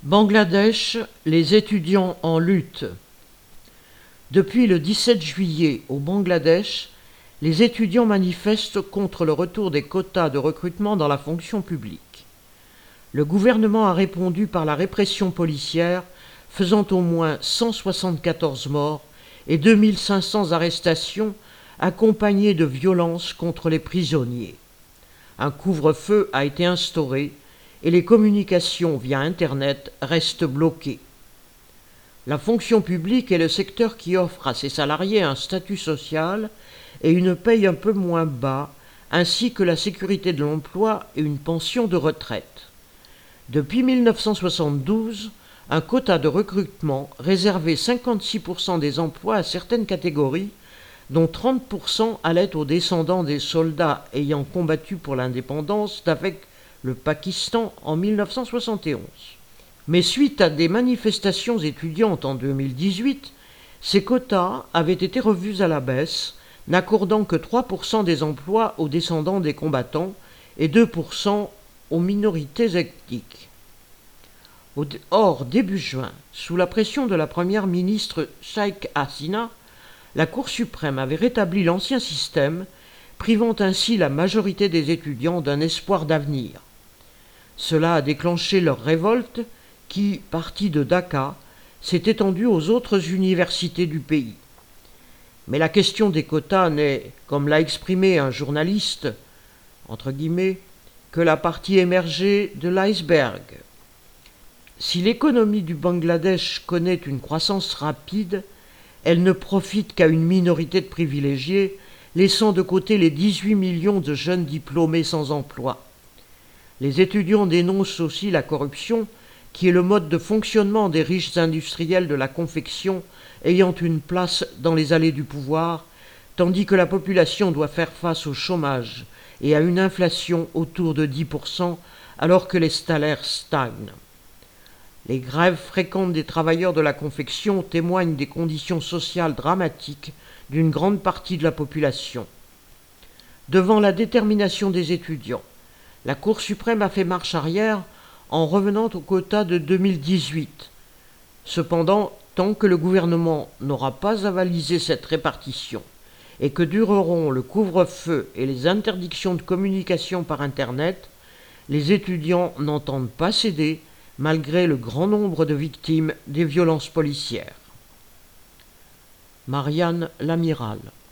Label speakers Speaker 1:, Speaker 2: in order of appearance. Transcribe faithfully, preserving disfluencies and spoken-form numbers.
Speaker 1: Bangladesh, les étudiants en lutte. Depuis le dix-sept juillet au Bangladesh, les étudiants manifestent contre le retour des quotas de recrutement dans la fonction publique. Le gouvernement a répondu par la répression policière, faisant au moins cent soixante-quatorze morts et deux mille cinq cents arrestations, accompagnées de violences contre les prisonniers. Un couvre-feu a été instauré et les communications via Internet restent bloquées. La fonction publique est le secteur qui offre à ses salariés un statut social et une paye un peu moins bas, ainsi que la sécurité de l'emploi et une pension de retraite. Depuis mille neuf cent soixante-douze, un quota de recrutement réservait cinquante-six pour cent des emplois à certaines catégories, dont trente pour cent allaient aux descendants des soldats ayant combattu pour l'indépendance d'avec le Pakistan en mille neuf cent soixante et onze. Mais suite à des manifestations étudiantes en deux mille dix-huit, ces quotas avaient été revus à la baisse, n'accordant que trois pour cent des emplois aux descendants des combattants et deux pour cent aux minorités ethniques. Or, début juin, sous la pression de la première ministre Sheikh Hasina, la Cour suprême avait rétabli l'ancien système, privant ainsi la majorité des étudiants d'un espoir d'avenir. Cela a déclenché leur révolte qui, partie de Dhaka, s'est étendue aux autres universités du pays. Mais la question des quotas n'est, comme l'a exprimé un journaliste, entre guillemets, que la partie émergée de l'iceberg. Si l'économie du Bangladesh connaît une croissance rapide, elle ne profite qu'à une minorité de privilégiés, laissant de côté les dix-huit millions de jeunes diplômés sans emploi. Les étudiants dénoncent aussi la corruption, qui est le mode de fonctionnement des riches industriels de la confection ayant une place dans les allées du pouvoir, tandis que la population doit faire face au chômage et à une inflation autour de dix pour cent alors que les salaires stagnent. Les grèves fréquentes des travailleurs de la confection témoignent des conditions sociales dramatiques d'une grande partie de la population. Devant la détermination des étudiants, la Cour suprême a fait marche arrière en revenant au quota de deux mille dix-huit. Cependant, tant que le gouvernement n'aura pas avalisé cette répartition et que dureront le couvre-feu et les interdictions de communication par Internet, les étudiants n'entendent pas céder malgré le grand nombre de victimes des violences policières. Marianne Lamiral.